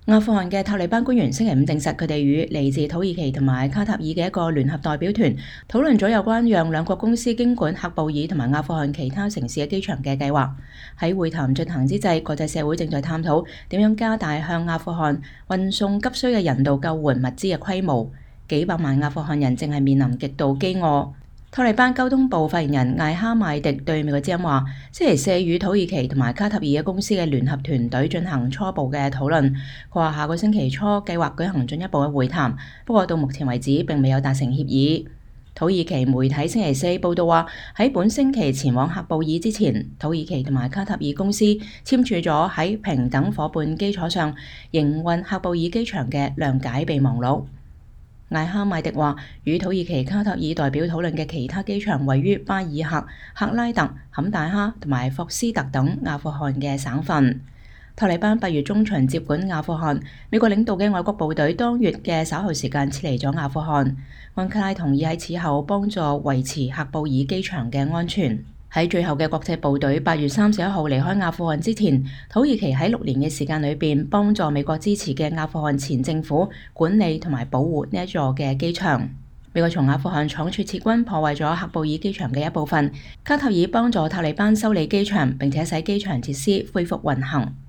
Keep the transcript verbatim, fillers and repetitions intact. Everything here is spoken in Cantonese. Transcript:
阿富汗嘅塔利班官員星期五證實，佢哋與嚟自土耳其同埋卡塔爾嘅一個聯合代表團討論咗有關讓兩國公司經管喀布爾同埋阿富汗其他城市嘅機場嘅計劃。喺會談進行之際，國際社會正在探討點樣加大向阿富汗運送急需嘅人道救援物資嘅規模。幾百萬阿富汗人正係面臨極度飢餓。塔利班交通部發言人艾哈邁迪對美國之音話，星期四與土耳其同埋卡塔爾嘅公司嘅聯合團隊進行初步嘅討論。佢話下個星期初計劃舉行進一步嘅會談，不過到目前為止並未有達成協議。土耳其媒體星期四報道話，喺本星期前往喀布爾之前，土耳其同埋卡塔爾公司簽署咗喺平等夥伴基礎上營運喀布爾機場嘅諒解備忘錄。艾哈邁迪話，與土耳其、卡塔爾代表討論嘅其他機場位於巴爾赫、赫拉特、坎大哈同埋霍斯特等阿富汗嘅省份。塔利班八月中旬接管阿富汗，美國領導嘅外國部隊當月嘅稍後時間撤離咗阿富汗。安卡拉同意喺此後幫助維持喀布爾機場嘅安全。喺最後嘅國際部隊八月三十一號離開阿富汗之前，土耳其喺六年嘅時間裏邊幫助美國支持嘅阿富汗前政府管理同埋保護呢一座嘅機場。美國從阿富汗倉促撤軍，破壞咗喀布爾機場嘅一部分。卡塔爾幫助塔利班修理機場，並且使機場設施恢復運行。